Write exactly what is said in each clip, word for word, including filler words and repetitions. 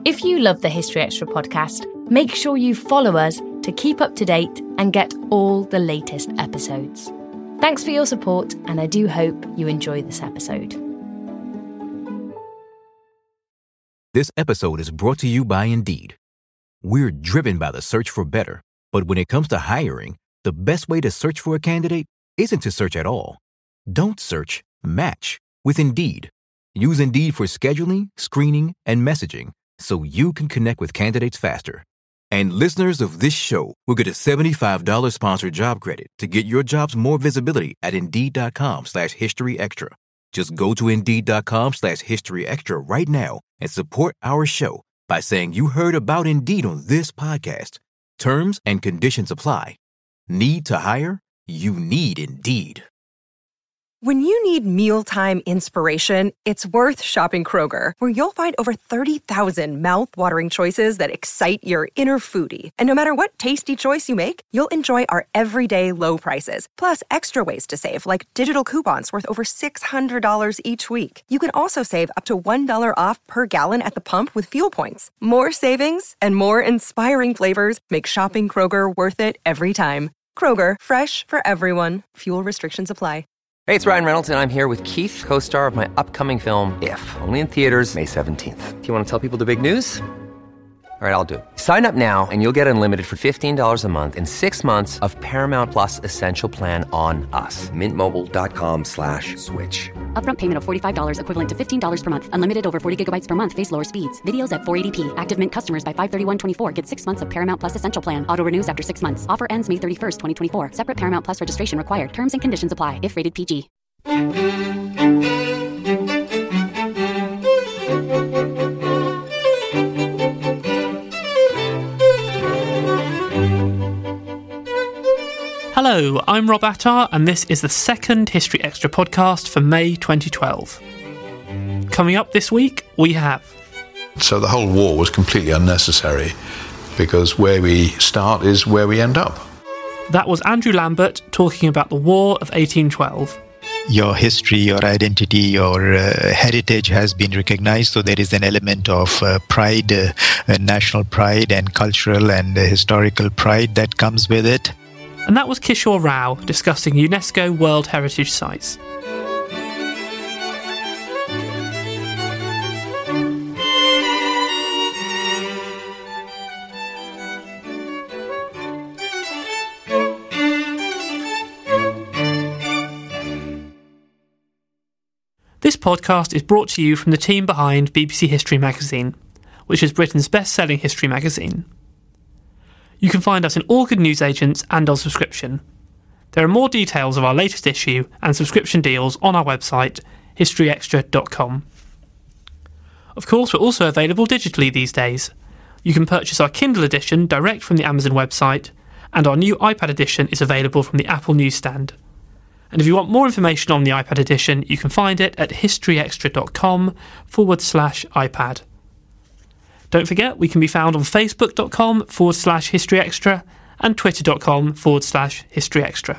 If you love the History Extra podcast, make sure you follow us to keep up to date and get all the latest episodes. Thanks for your support, and I do hope you enjoy this episode. This episode is brought to you by Indeed. We're driven by the search for better, but when it comes to hiring, the best way to search for a candidate isn't to search at all. Don't search, match with Indeed. Use Indeed for scheduling, screening, and messaging so you can connect with candidates faster. And listeners of this show will get a seventy-five dollars sponsored job credit to get your jobs more visibility at Indeed.com slash History Extra. Just go to Indeed.com slash History Extra right now and support our show by saying you heard about Indeed on this podcast. Terms and conditions apply. Need to hire? You need Indeed. When you need mealtime inspiration, it's worth shopping Kroger, where you'll find over thirty thousand mouth-watering choices that excite your inner foodie. And no matter what tasty choice you make, you'll enjoy our everyday low prices, plus extra ways to save, like digital coupons worth over six hundred dollars each week. You can also save up to one dollar off per gallon at the pump with fuel points. More savings and more inspiring flavors make shopping Kroger worth it every time. Kroger, fresh for everyone. Fuel restrictions apply. Hey, it's Ryan Reynolds, and I'm here with Keith, co-star of my upcoming film, If, only in theaters May seventeenth. Do you want to tell people the big news? All right, I'll do it. Sign up now and you'll get unlimited for fifteen dollars a month and six months of Paramount Plus Essential Plan on us. Mint Mobile dot com slash switch. Upfront payment of forty-five dollars equivalent to fifteen dollars per month. Unlimited over forty gigabytes per month. Face lower speeds. Videos at four eighty p. Active Mint customers by five thirty-one twenty-four get six months of Paramount Plus Essential Plan. Auto renews after six months. Offer ends May thirty-first, twenty twenty-four. Separate Paramount Plus registration required. Terms and conditions apply if rated P G. Hello, I'm Rob Attar, and this is the second History Extra podcast for May twenty twelve. Coming up this week, we have... So the whole war was completely unnecessary, because where we start is where we end up. That was Andrew Lambert talking about the War of eighteen twelve. Your history, your identity, your uh, heritage has been recognized, so there is an element of uh, pride, uh, uh, national pride and cultural and uh, historical pride that comes with it. And that was Kishore Rao discussing UNESCO World Heritage Sites. This podcast is brought to you from the team behind B B C History Magazine, which is Britain's best-selling history magazine. You can find us in all good newsagents and on subscription. There are more details of our latest issue and subscription deals on our website, history extra dot com. Of course, we're also available digitally these days. You can purchase our Kindle edition direct from the Amazon website, and our new iPad edition is available from the Apple newsstand. And if you want more information on the iPad edition, you can find it at history extra dot com forward slash iPad. Don't forget, we can be found on facebook.com forward slash history extra and twitter.com forward slash history extra.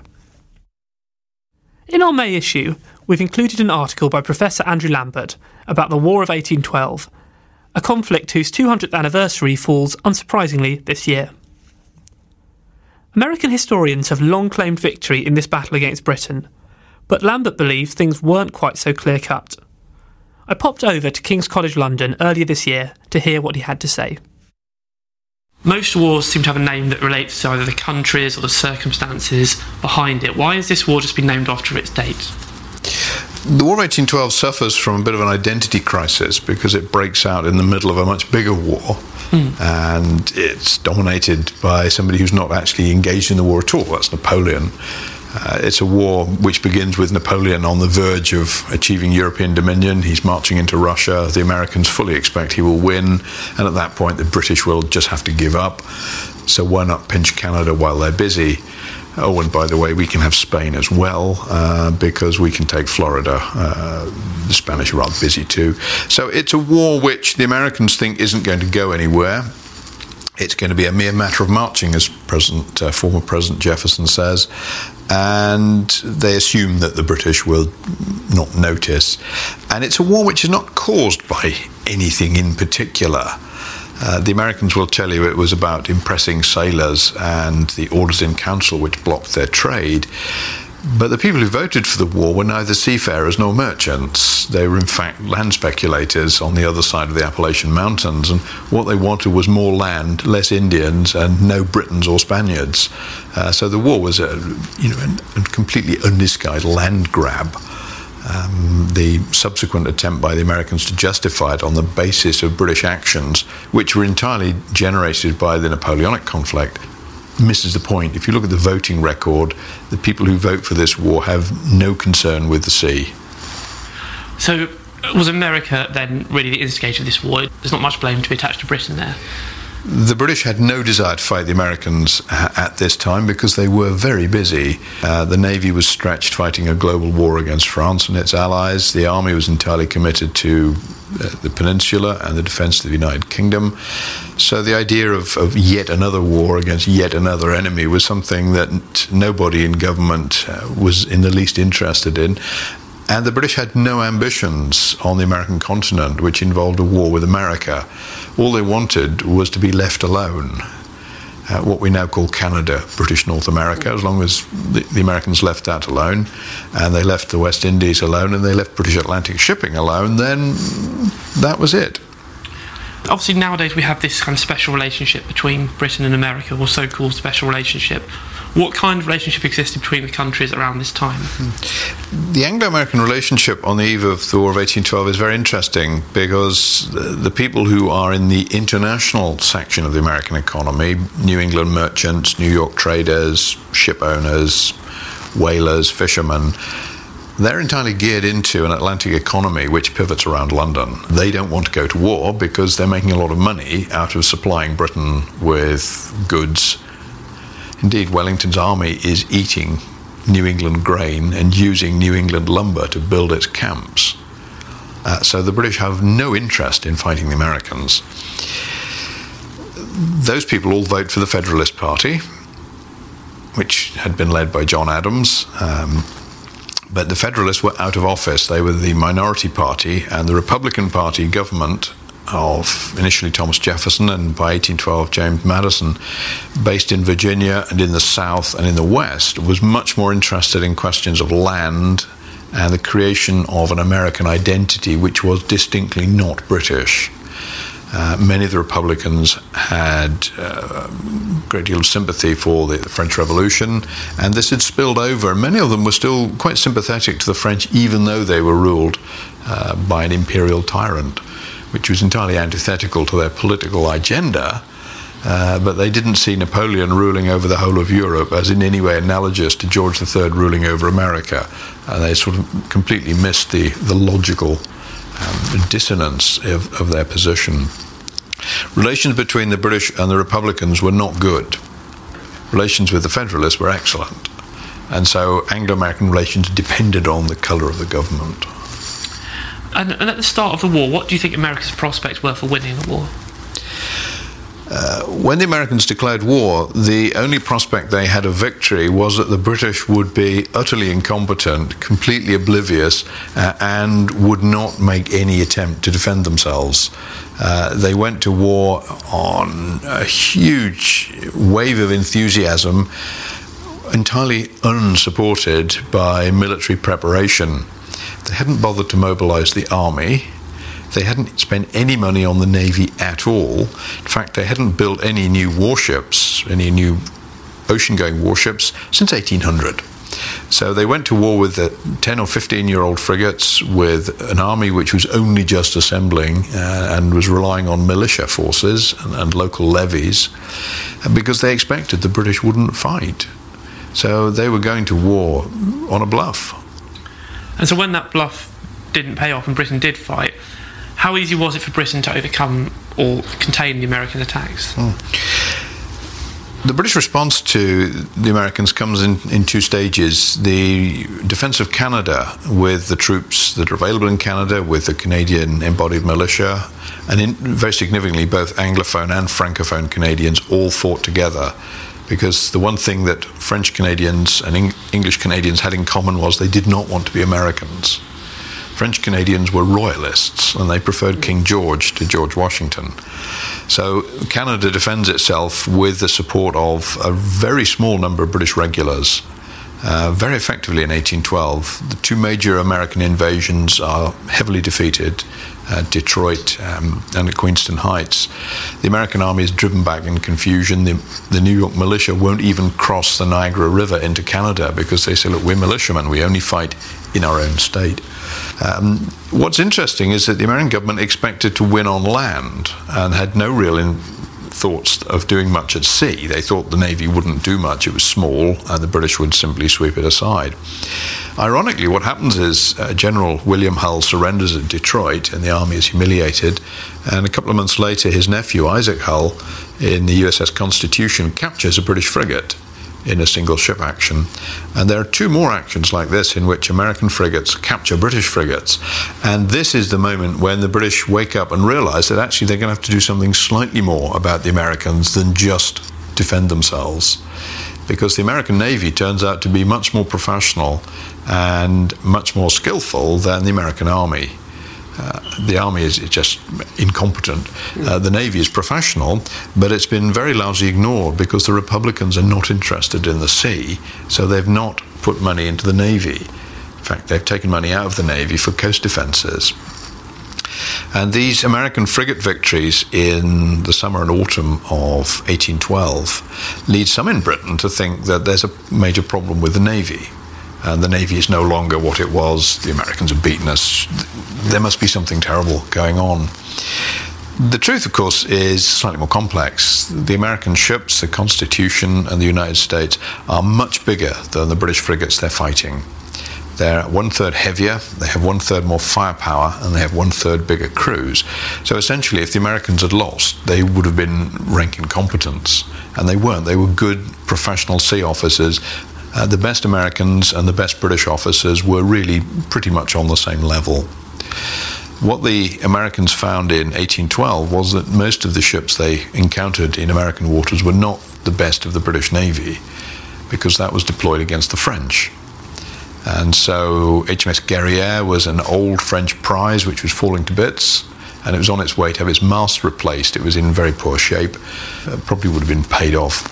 In our May issue, we've included an article by Professor Andrew Lambert about the War of eighteen twelve, a conflict whose two hundredth anniversary falls, unsurprisingly, this year. American historians have long claimed victory in this battle against Britain, but Lambert believes things weren't quite so clear-cut. I popped over to King's College London earlier this year to hear what he had to say. Most wars seem to have a name that relates to either the countries or the circumstances behind it. Why has this war just been named after its date? The War of eighteen twelve suffers from a bit of an identity crisis because it breaks out in the middle of a much bigger war, mm. and it's dominated by somebody who's not actually engaged in the war at all. That's Napoleon. Uh, it's a war which begins with Napoleon on the verge of achieving European dominion. He's marching into Russia. The Americans fully expect he will win, and at that point the British will just have to give up. So why not pinch Canada while they're busy? Oh, and by the way, we can have Spain as well, uh, because we can take Florida. Uh, the Spanish are rather busy too. So it's a war which the Americans think isn't going to go anywhere. It's going to be a mere matter of marching, as President, uh, former President Jefferson says, and they assume that the British will not notice. And it's a war which is not caused by anything in particular. Uh, the Americans will tell you it was about impressing sailors and the Orders in Council which blocked their trade. But the people who voted for the war were neither seafarers nor merchants. They were in fact land speculators on the other side of the Appalachian Mountains, and what they wanted was more land, less Indians, and no Britons or Spaniards. Uh, so the war was a, you know, a completely undisguised land grab. Um, the subsequent attempt by the Americans to justify it on the basis of British actions, which were entirely generated by the Napoleonic conflict, misses the point. If you look at the voting record, the people who vote for this war have no concern with the sea. So was America then really the instigator of this war? There's not much blame to be attached to Britain there. The British had no desire to fight the Americans at this time because they were very busy. Uh, the Navy was stretched fighting a global war against France and its allies. The Army was entirely committed to uh, the Peninsula and the defence of the United Kingdom. So the idea of, of yet another war against yet another enemy was something that nobody in government uh, was in the least interested in. And the British had no ambitions on the American continent which involved a war with America. All they wanted was to be left alone. Uh, what we now call Canada, British North America, as long as the, the Americans left that alone, and they left the West Indies alone, and they left British Atlantic shipping alone, then that was it. Obviously nowadays we have this kind of special relationship between Britain and America, or so-called special relationship. What kind of relationship existed between the countries around this time? The Anglo-American relationship on the eve of the War of eighteen twelve is very interesting because the people who are in the international section of the American economy, New England merchants, New York traders, ship owners, whalers, fishermen, they're entirely geared into an Atlantic economy which pivots around London. They don't want to go to war because they're making a lot of money out of supplying Britain with goods. Indeed, Wellington's army is eating New England grain and using New England lumber to build its camps. Uh, so the British have no interest in fighting the Americans. Those people all vote for the Federalist Party, which had been led by John Adams. Um, But the Federalists were out of office. They were the minority party, and the Republican Party government of initially Thomas Jefferson and by eighteen twelve James Madison, based in Virginia and in the South and in the West, was much more interested in questions of land and the creation of an American identity which was distinctly not British. Uh, many of the Republicans had uh, a great deal of sympathy for the, the French Revolution, and this had spilled over. Many of them were still quite sympathetic to the French, even though they were ruled uh, by an imperial tyrant, which was entirely antithetical to their political agenda. Uh, but they didn't see Napoleon ruling over the whole of Europe as in any way analogous to George the Third ruling over America. And they sort of completely missed the, the logical um, dissonance of, of their position. Relations between the British and the Republicans were not good. Relations with the Federalists were excellent. And so Anglo-American relations depended on the colour of the government. And, and at the start of the war, what do you think America's prospects were for winning the war? Uh, when the Americans declared war, the only prospect they had of victory was that the British would be utterly incompetent, completely oblivious, uh, and would not make any attempt to defend themselves. Uh, they went to war on a huge wave of enthusiasm, entirely unsupported by military preparation. They hadn't bothered to mobilize the army. They hadn't spent any money on the Navy at all. In fact, they hadn't built any new warships, any new ocean-going warships, since eighteen hundred. So they went to war with the ten or fifteen-year-old frigates, with an army which was only just assembling uh, and was relying on militia forces and, and local levies, because they expected the British wouldn't fight. So they were going to war on a bluff. And so when that bluff didn't pay off and Britain did fight, how easy was it for Britain to overcome or contain the American attacks? Hmm. The British response to the Americans comes in, in two stages. The defense of Canada with the troops that are available in Canada, with the Canadian embodied militia, and in, very significantly, both Anglophone and Francophone Canadians all fought together. Because the one thing that French Canadians and Eng- English Canadians had in common was they did not want to be Americans. French Canadians were royalists, and they preferred King George to George Washington. So Canada defends itself with the support of a very small number of British regulars, uh, very effectively in eighteen twelve. The two major American invasions are heavily defeated, uh, Detroit um, and at Queenston Heights. The American army is driven back in confusion. The, the New York militia won't even cross the Niagara River into Canada because they say, look, we're militiamen, we only fight in our own state. Um, what's interesting is that the American government expected to win on land and had no real in- thoughts of doing much at sea. They thought the Navy wouldn't do much, it was small, and the British would simply sweep it aside. Ironically, what happens is uh, General William Hull surrenders at Detroit and the army is humiliated, and a couple of months later his nephew Isaac Hull in the U S S Constitution captures a British frigate in a single ship action. And there are two more actions like this in which American frigates capture British frigates. And this is the moment when the British wake up and realize that actually they're going to have to do something slightly more about the Americans than just defend themselves. Because the American Navy turns out to be much more professional and much more skillful than the American Army. Uh, the Army is just incompetent. Uh, the Navy is professional, but it's been very largely ignored because the Republicans are not interested in the sea, so they've not put money into the Navy. In fact, they've taken money out of the Navy for coast defenses. And these American frigate victories in the summer and autumn of eighteen twelve lead some in Britain to think that there's a major problem with the Navy. And the Navy is no longer what it was. The Americans have beaten us. There must be something terrible going on. The truth, of course, is slightly more complex. The American ships, the Constitution, and the United States are much bigger than the British frigates they're fighting. They're one-third heavier, they have one-third more firepower, and they have one-third bigger crews. So essentially, if the Americans had lost, they would have been rank incompetents. And they weren't. They were good professional sea officers. Uh, the best Americans and the best British officers were really pretty much on the same level. What the Americans found in eighteen twelve was that most of the ships they encountered in American waters were not the best of the British Navy, because that was deployed against the French. And so H M S Guerrière was an old French prize which was falling to bits, and it was on its way to have its mast replaced. It was in very poor shape, uh, probably would have been paid off.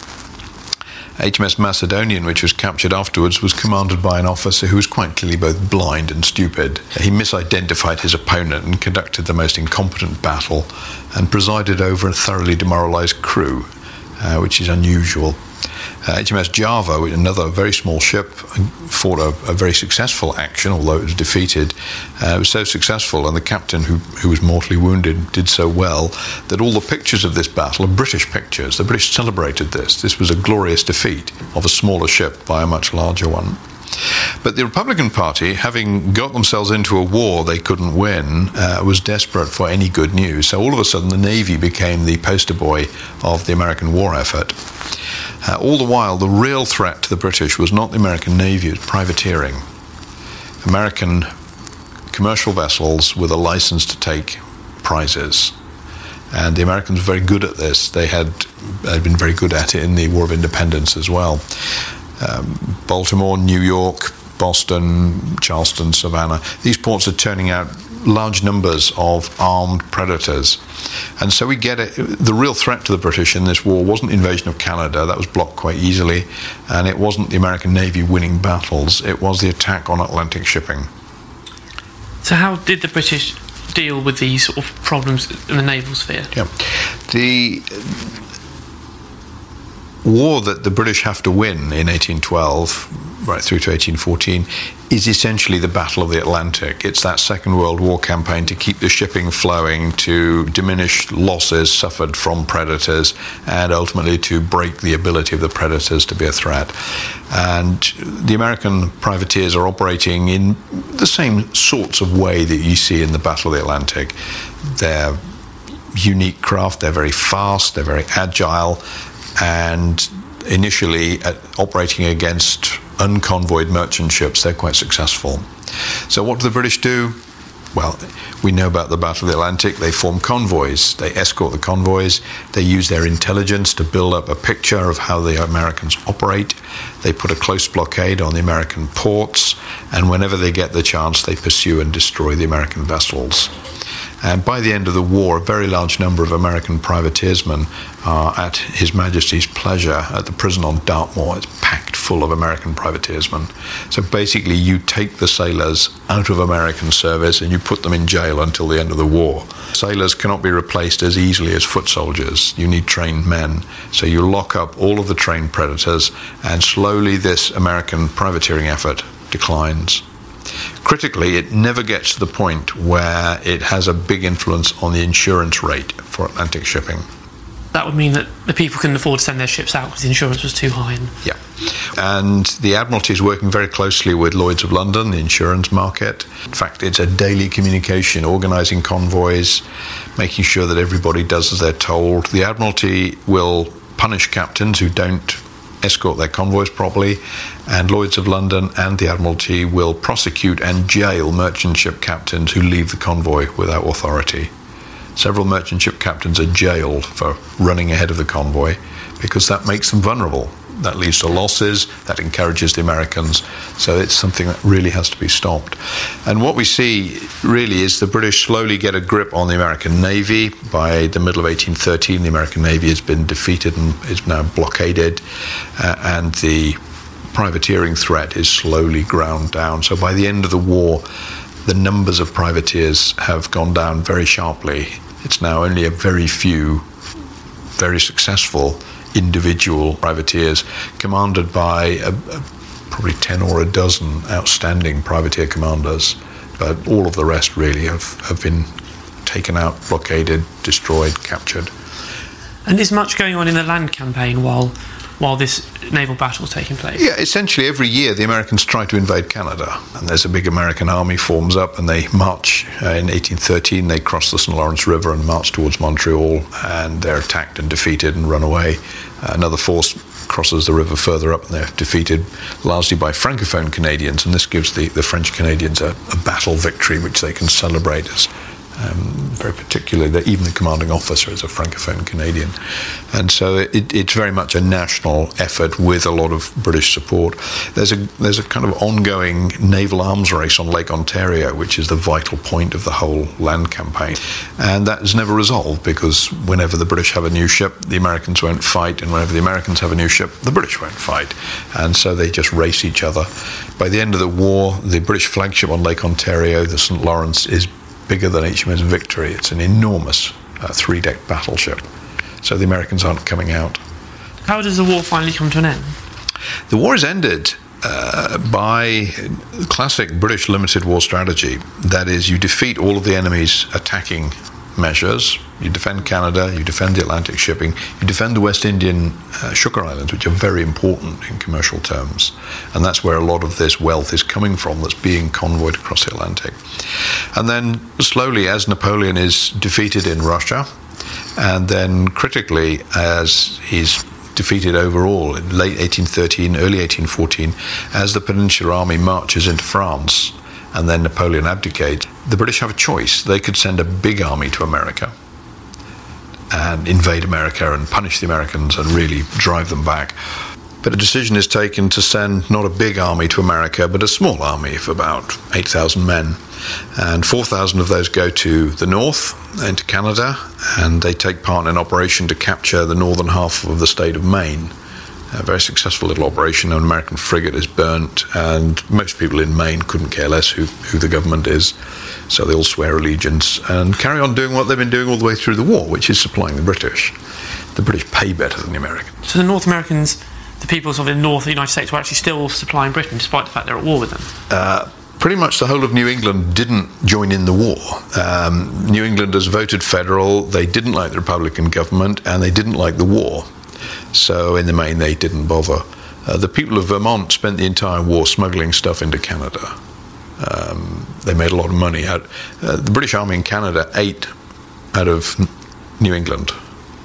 H M S Macedonian, which was captured afterwards, was commanded by an officer who was quite clearly both blind and stupid. He misidentified his opponent and conducted the most incompetent battle and presided over a thoroughly demoralized crew, uh, which is unusual. Uh, H M S Java, another very small ship, fought a, a very successful action, although it was defeated. Uh, it was so successful, and the captain, who, who was mortally wounded, did so well, that all the pictures of this battle are British pictures. The British celebrated this. This was a glorious defeat of a smaller ship by a much larger one. But the Republican Party, having got themselves into a war they couldn't win, uh, was desperate for any good news. So all of a sudden the Navy became the poster boy of the American war effort. Uh, all the while, the real threat to the British was not the American Navy, it was privateering. American commercial vessels with a license to take prizes. And the Americans were very good at this. They had, had been very good at it in the War of Independence as well. Um, Baltimore, New York, Boston, Charleston, Savannah, these ports are turning out large numbers of armed predators. And so we get it. The real threat to the British in this war wasn't the invasion of Canada, that was blocked quite easily, and it wasn't the American Navy winning battles, it was the attack on Atlantic shipping. So how did the British deal with these sort of problems in the naval sphere? Yeah. The war that the British have to win in eighteen twelve, right through to eighteen fourteen, is essentially the Battle of the Atlantic. It's that Second World War campaign to keep the shipping flowing, to diminish losses suffered from predators, and ultimately to break the ability of the predators to be a threat. And the American privateers are operating in the same sorts of way that you see in the Battle of the Atlantic. They're unique craft, they're very fast, they're very agile, and initially at operating against unconvoyed merchant ships, they're quite successful. So what do the British do? Well, we know about the Battle of the Atlantic. They form convoys. They escort the convoys. They use their intelligence to build up a picture of how the Americans operate. They put a close blockade on the American ports, and whenever they get the chance, they pursue and destroy the American vessels. And by the end of the war, a very large number of American privateersmen are at His Majesty's pleasure at the prison on Dartmoor. It's packed full of American privateersmen. So basically, you take the sailors out of American service and you put them in jail until the end of the war. Sailors cannot be replaced as easily as foot soldiers. You need trained men. So you lock up all of the trained predators, and slowly this American privateering effort declines. Critically, it never gets to the point where it has a big influence on the insurance rate for Atlantic shipping. That would mean that the people couldn't afford to send their ships out because the insurance was too high. And... Yeah. And the Admiralty is working very closely with Lloyd's of London, the insurance market. In fact, it's a daily communication, organising convoys, making sure that everybody does as they're told. The Admiralty will punish captains who don't escort their convoys properly, and Lloyd's of London and the Admiralty will prosecute and jail merchant ship captains who leave the convoy without authority. Several merchant ship captains are jailed for running ahead of the convoy because that makes them vulnerable. That leads to losses, that encourages the Americans, so it's something that really has to be stopped. And what we see really is the British slowly get a grip on the American Navy. By the middle of eighteen thirteen, the American Navy has been defeated and is now blockaded, uh, and the privateering threat is slowly ground down. So by the end of the war, the numbers of privateers have gone down very sharply. It's now only a very few very successful individual privateers commanded by a, a, probably ten or a dozen outstanding privateer commanders, but all of the rest really have, have been taken out, blockaded, destroyed, captured. And is much going on in the land campaign while while this naval battle is taking place? Yeah, essentially every year the Americans try to invade Canada, and there's a big American army forms up, and they march. Uh, in eighteen thirteen, they cross the Saint Lawrence River and march towards Montreal, and they're attacked and defeated and run away. Uh, another force crosses the river further up, and they're defeated largely by Francophone Canadians, and this gives the, the French Canadians a, a battle victory which they can celebrate as Um, very particularly that even the commanding officer is a Francophone Canadian. And so it, it's very much a national effort with a lot of British support. There's a there's a kind of ongoing naval arms race on Lake Ontario, which is the vital point of the whole land campaign. And that is never resolved, because whenever the British have a new ship, the Americans won't fight, and whenever the Americans have a new ship, the British won't fight. And so they just race each other. By the end of the war, the British flagship on Lake Ontario, the Saint Lawrence, is bigger than H M S Victory. It's an enormous uh, three-deck battleship. So the Americans aren't coming out. How does the war finally come to an end? The war is ended uh, by classic British limited war strategy. That is, you defeat all of the enemy's attacking measures. You defend Canada, you defend the Atlantic shipping, you defend the West Indian uh, Sugar Islands, which are very important in commercial terms. And that's where a lot of this wealth is coming from that's being convoyed across the Atlantic. And then slowly, as Napoleon is defeated in Russia, and then critically, as he's defeated overall in late eighteen thirteen, early eighteen fourteen, as the Peninsular Army marches into France, and then Napoleon abdicates, the British have a choice. They could send a big army to America and invade America and punish the Americans and really drive them back. But a decision is taken to send not a big army to America, but a small army of about eight thousand men. And four thousand of those go to the north, into Canada, and they take part in an operation to capture the northern half of the state of Maine. A very successful little operation. An American frigate is burnt, and most people in Maine couldn't care less who, who the government is. So they all swear allegiance and carry on doing what they've been doing all the way through the war, which is supplying the British. The British pay better than the Americans. So the North Americans, the people of the north of the United States, were actually still supplying Britain, despite the fact they're at war with them? Uh, pretty much the whole of New England didn't join in the war. Um, New Englanders voted federal, they didn't like the Republican government, and they didn't like the war. So in the main, they didn't bother. Uh, the people of Vermont spent the entire war smuggling stuff into Canada. Um, they made a lot of money out. Uh, the British Army in Canada ate out of New England.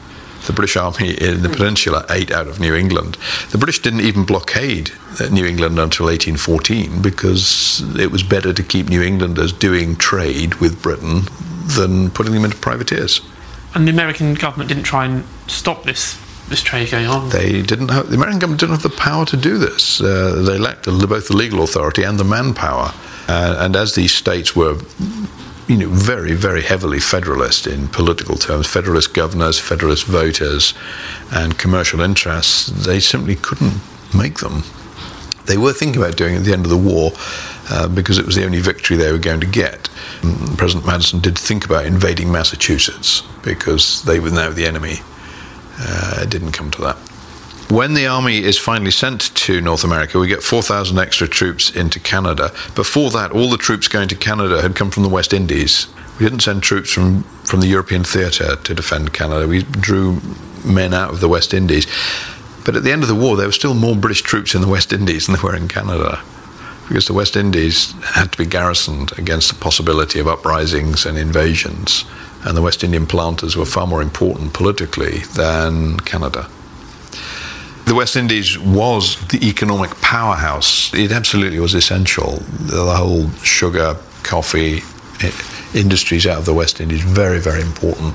the British Army in the Peninsula, eight out of New England. The British didn't even blockade New England until eighteen fourteen because it was better to keep New Englanders doing trade with Britain than putting them into privateers. And the American government didn't try and stop this this trade going on? They didn't have, the American government didn't have the power to do this. Uh, they lacked the, both the legal authority and the manpower. Uh, and as these states were, you know, very, very heavily federalist in political terms, federalist governors, federalist voters, and commercial interests, they simply couldn't make them. They were thinking about doing it at the end of the war uh, because it was the only victory they were going to get. Um, President Madison did think about invading Massachusetts because they were now the enemy. Uh, it didn't come to that. When the army is finally sent to North America, we get four thousand extra troops into Canada. Before that, all the troops going to Canada had come from the West Indies. We didn't send troops from, from the European theatre to defend Canada. We drew men out of the West Indies. But at the end of the war, there were still more British troops in the West Indies than there were in Canada, because the West Indies had to be garrisoned against the possibility of uprisings and invasions. And the West Indian planters were far more important politically than Canada. The West Indies was the economic powerhouse. It absolutely was essential. The whole sugar, coffee industries out of the West Indies, very, very important.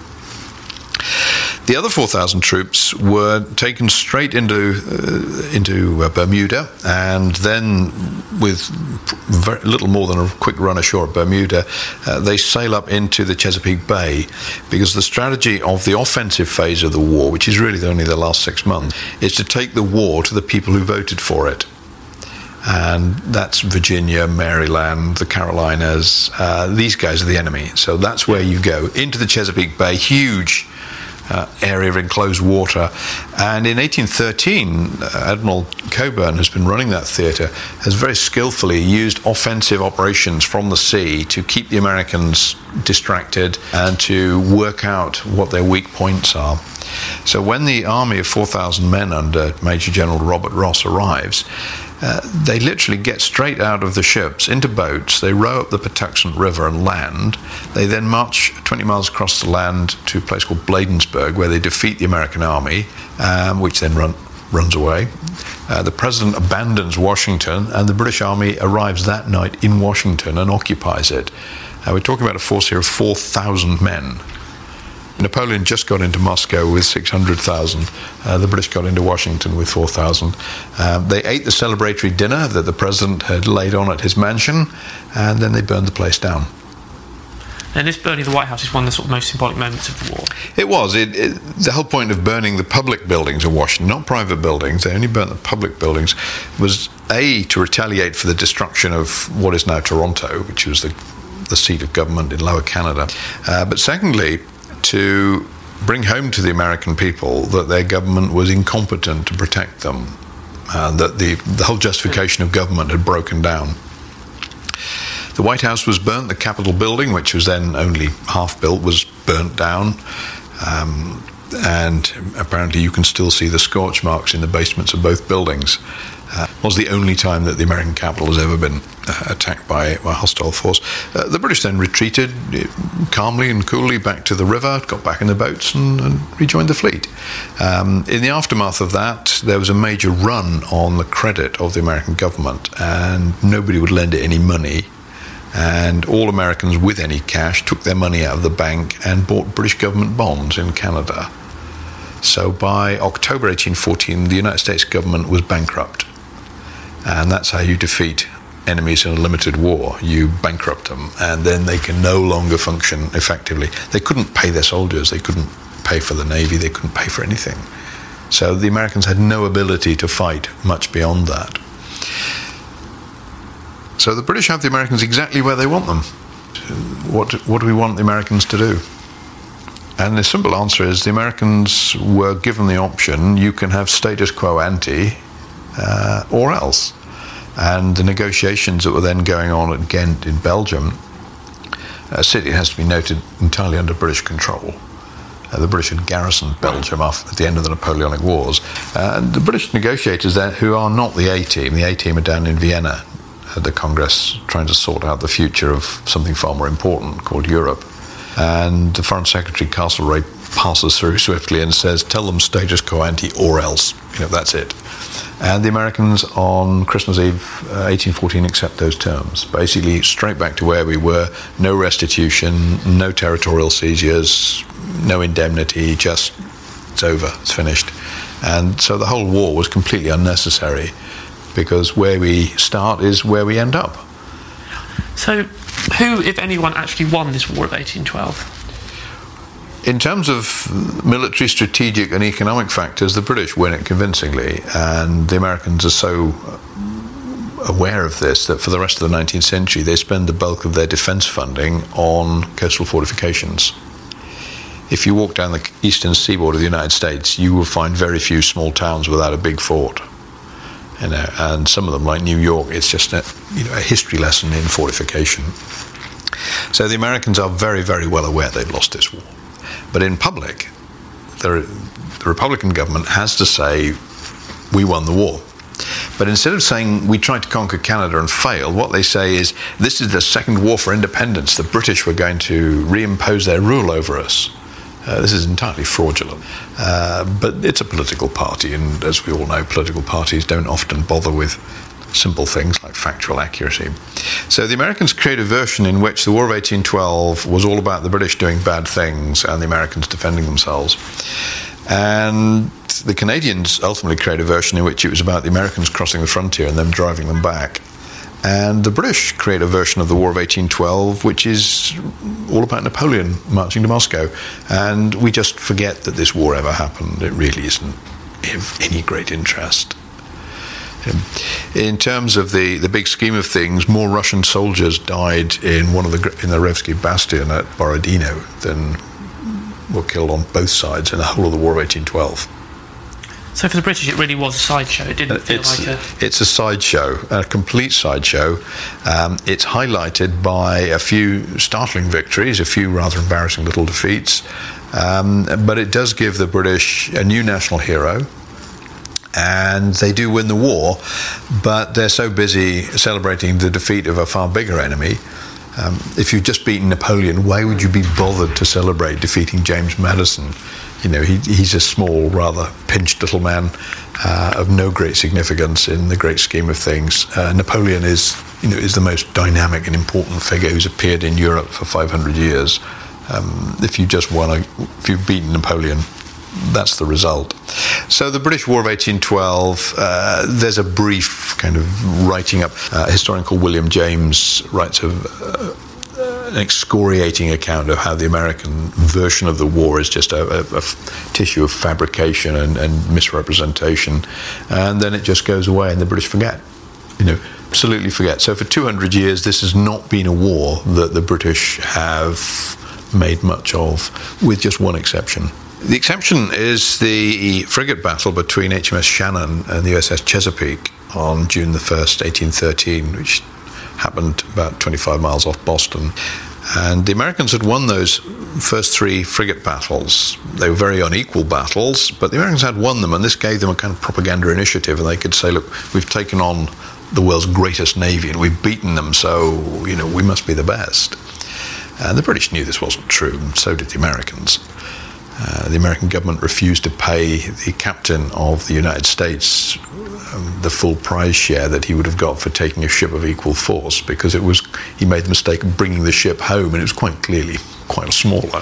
The other four thousand troops were taken straight into uh, into uh, Bermuda, and then with very little more than a quick run ashore at Bermuda, uh, they sail up into the Chesapeake Bay, because the strategy of the offensive phase of the war, which is really only the last six months, is to take the war to the people who voted for it. And that's Virginia, Maryland, the Carolinas. Uh, these guys are the enemy. So that's where you go, into the Chesapeake Bay, huge Uh, area of enclosed water. And in eighteen thirteen, uh, Admiral Cockburn, who's been running that theatre, has very skillfully used offensive operations from the sea to keep the Americans distracted and to work out what their weak points are. So when the army of four thousand men under Major General Robert Ross arrives, uh, they literally get straight out of the ships into boats. They row up the Patuxent River and land. They then march twenty miles across the land to a place called Bladensburg, where they defeat the American army, um, which then run, runs away. Uh, the president abandons Washington, and the British army arrives that night in Washington and occupies it. Uh, we're talking about a force here of four thousand men. Napoleon just got into Moscow with six hundred thousand. Uh, the British got into Washington with four thousand. Um, they ate the celebratory dinner that the president had laid on at his mansion, and then they burned the place down. And this burning of the White House is one of the sort of most symbolic moments of the war. It was. It, it, the whole point of burning the public buildings of Washington, not private buildings, they only burnt the public buildings, was A, to retaliate for the destruction of what is now Toronto, which was the, the seat of government in Lower Canada. Uh, but secondly, to bring home to the American people that their government was incompetent to protect them, uh, that the, the whole justification of government had broken down. The White House was burnt. The Capitol building, which was then only half built, was burnt down. Um, and apparently you can still see the scorch marks in the basements of both buildings. Uh, it was the only time that the American capital has ever been uh, attacked by, by a hostile force. Uh, the British then retreated uh, calmly and coolly back to the river, got back in the boats and, and rejoined the fleet. Um, in the aftermath of that, there was a major run on the credit of the American government, and nobody would lend it any money. And all Americans with any cash took their money out of the bank and bought British government bonds in Canada. So by October eighteen fourteen, the United States government was bankrupt. And that's how you defeat enemies in a limited war. You bankrupt them, and then they can no longer function effectively. They couldn't pay their soldiers, they couldn't pay for the Navy, they couldn't pay for anything. So the Americans had no ability to fight much beyond that. So the British have the Americans exactly where they want them. What, what do we want the Americans to do? And the simple answer is the Americans were given the option: you can have status quo ante uh, or else. And the negotiations that were then going on at Ghent in Belgium, a city has to be noted entirely under British control. Uh, the British had garrisoned Belgium after, at the end of the Napoleonic Wars. Uh, and the British negotiators there, who are not the A-team, the A-team are down in Vienna at the Congress trying to sort out the future of something far more important called Europe. And the Foreign Secretary Castlereagh passes through swiftly and says, tell them status quo ante or else. You know, that's it. And the Americans on Christmas Eve uh, eighteen fourteen accept those terms. Basically straight back to where we were, no restitution, no territorial seizures, no indemnity, just it's over, it's finished. And so the whole war was completely unnecessary, because where we start is where we end up. So who, if anyone, actually won this war of eighteen twelve? In terms of military, strategic and economic factors, the British win it convincingly, and the Americans are so aware of this that for the rest of the nineteenth century they spend the bulk of their defence funding on coastal fortifications. If you walk down the eastern seaboard of the United States, you will find very few small towns without a big fort. You know, and some of them, like New York, it's just a, you know, a history lesson in fortification. So the Americans are very, very well aware they've lost this war. But in public, the, the Republican government has to say, we won the war. But instead of saying, we tried to conquer Canada and failed, what they say is, this is the second war for independence. The British were going to reimpose their rule over us. Uh, this is entirely fraudulent. Uh, but it's a political party, and as we all know, political parties don't often bother with simple things like factual accuracy. So the Americans create a version in which the War of eighteen twelve was all about the British doing bad things and the Americans defending themselves. And the Canadians ultimately create a version in which it was about the Americans crossing the frontier and them driving them back. And the British create a version of the War of eighteen twelve which is all about Napoleon marching to Moscow. And we just forget that this war ever happened. It really isn't of any great interest. In terms of the, the big scheme of things, more Russian soldiers died in one of the in the Nevsky Bastion at Borodino than were killed on both sides in the whole of the War of eighteen twelve. So for the British, it really was a sideshow. It didn't feel it's, like a... It's a sideshow, a complete sideshow. Um, it's highlighted by a few startling victories, a few rather embarrassing little defeats, um, but it does give the British a new national hero. And they do win the war, but they're so busy celebrating the defeat of a far bigger enemy. Um, if you've just beaten Napoleon, why would you be bothered to celebrate defeating James Madison? You know, he, he's a small, rather pinched little man uh, of no great significance in the great scheme of things. Uh, Napoleon is, you know, is the most dynamic and important figure who's appeared in Europe for five hundred years. Um, if you just won, a, if you've beaten Napoleon, that's the result. So the British War of eighteen twelve, uh, there's a brief kind of writing up. Uh, a historian called William James writes a, uh, an excoriating account of how the American version of the war is just a, a, a tissue of fabrication and, and misrepresentation. And then it just goes away and the British forget. You know, absolutely forget. So for two hundred years, this has not been a war that the British have made much of, with just one exception. The exception is the frigate battle between H M S Shannon and the U S S Chesapeake on June the first, eighteen thirteen, which happened about twenty-five miles off Boston. And the Americans had won those first three frigate battles. They were very unequal battles, but the Americans had won them, and this gave them a kind of propaganda initiative, and they could say, look, we've taken on the world's greatest navy, and we've beaten them, so, you know, we must be the best. And the British knew this wasn't true, and so did the Americans. Uh, the American government refused to pay the captain of the United States um, the full prize share that he would have got for taking a ship of equal force, because it was he made the mistake of bringing the ship home, and it was quite clearly quite smaller.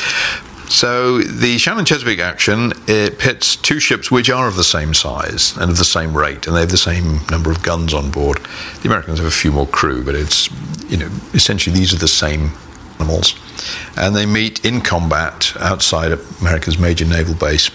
So the Shannon-Chesapeake action, it pits two ships which are of the same size and of the same rate, and they have the same number of guns on board. The Americans have a few more crew, but it's, you know, essentially these are the same animals. And they meet in combat outside America's major naval base.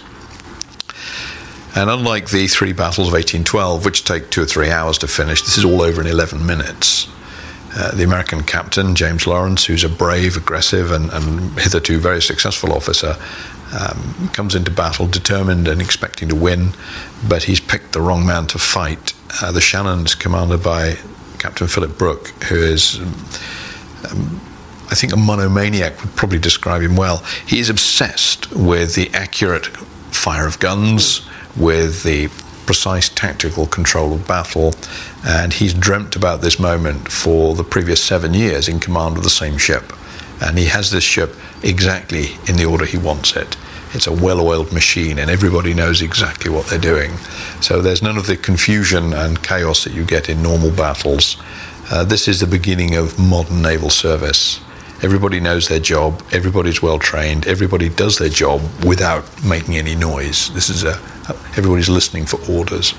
And unlike the three battles of eighteen twelve, which take two or three hours to finish, this is all over in eleven minutes. Uh, the American captain, James Lawrence, who's a brave, aggressive, and, and hitherto very successful officer, um, comes into battle determined and expecting to win, but he's picked the wrong man to fight. Uh, the Shannon's commanded by Captain Philip Brooke, who is... Um, I think a monomaniac would probably describe him well. He is obsessed with the accurate fire of guns, with the precise tactical control of battle, and he's dreamt about this moment for the previous seven years in command of the same ship. And he has this ship exactly in the order he wants it. It's a well-oiled machine, and everybody knows exactly what they're doing. So there's none of the confusion and chaos that you get in normal battles. Uh, this is the beginning of modern naval service. Everybody knows their job, everybody's well trained, everybody does their job without making any noise. This is a, everybody's listening for orders.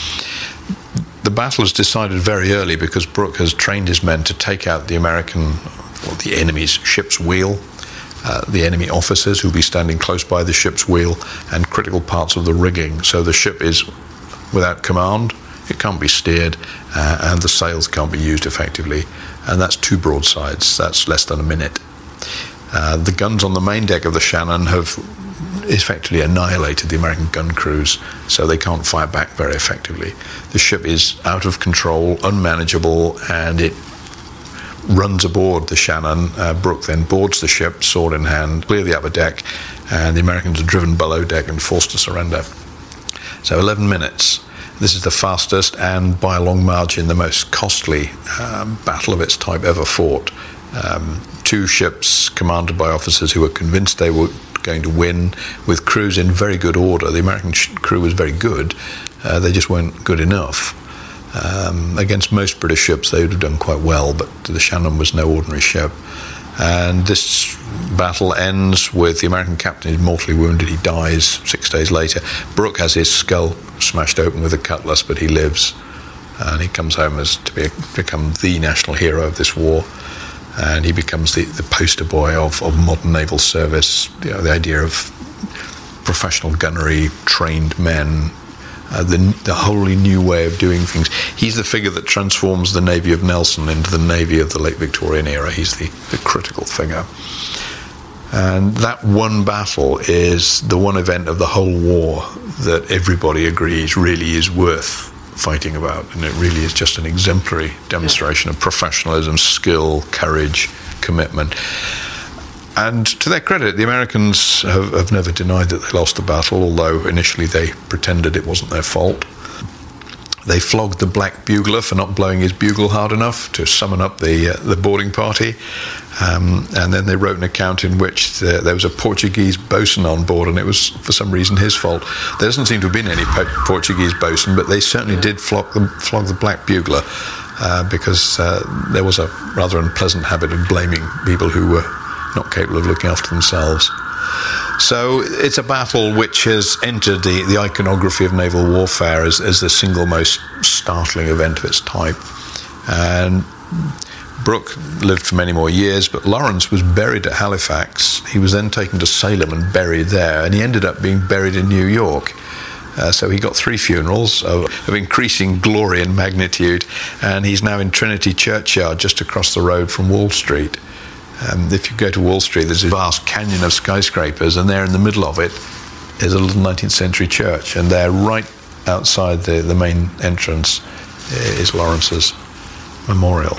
The battle is decided very early because Brooke has trained his men to take out the American, or the enemy's ship's wheel, uh, the enemy officers who'll be standing close by the ship's wheel, and critical parts of the rigging. So the ship is without command, it can't be steered, uh, and the sails can't be used effectively. And that's two broadsides, that's less than a minute. Uh, the guns on the main deck of the Shannon have effectively annihilated the American gun crews, so they can't fire back very effectively. The ship is out of control, unmanageable, and it runs aboard the Shannon. Uh, Brooke then boards the ship, sword in hand, clear the upper deck, and the Americans are driven below deck and forced to surrender. So eleven minutes. This is the fastest and by a long margin the most costly um, battle of its type ever fought. Um, two ships commanded by officers who were convinced they were going to win, with crews in very good order. The American sh- crew was very good, uh, they just weren't good enough. Um, against most British ships they would have done quite well, but the Shannon was no ordinary ship. And this battle ends with the American captain is mortally wounded. He dies six days later. Brooke has his skull smashed open with a cutlass, but he lives, and he comes home as to be, become the national hero of this war, and he becomes the, the poster boy of, of modern naval service. You know, the idea of professional gunnery, trained men, Uh, the, the wholly new way of doing things. He's the figure that transforms the Navy of Nelson into the Navy of the late Victorian era. He's the, the critical figure. And that one battle is the one event of the whole war that everybody agrees really is worth fighting about. And it really is just an exemplary demonstration of professionalism, skill, courage, commitment. And to their credit, the Americans have, have never denied that they lost the battle, although initially they pretended it wasn't their fault. They flogged the black bugler for not blowing his bugle hard enough to summon up the uh, the boarding party. Um, and then they wrote an account in which the, there was a Portuguese boatswain on board, and it was, for some reason, his fault. There doesn't seem to have been any po- Portuguese boatswain, but they certainly did flog the, flog the black bugler uh, because uh, there was a rather unpleasant habit of blaming people who were not capable of looking after themselves. So it's a battle which has entered the, the iconography of naval warfare as, as the single most startling event of its type. And Brooke lived for many more years, but Lawrence was buried at Halifax. He was then taken to Salem and buried there, and he ended up being buried in New York. Uh, so he got three funerals of, of increasing glory and magnitude, and he's now in Trinity Churchyard just across the road from Wall Street. Um, if you go to Wall Street, there's a vast canyon of skyscrapers, and there in the middle of it is a little nineteenth century church, and there right outside the, the main entrance is Lawrence's memorial.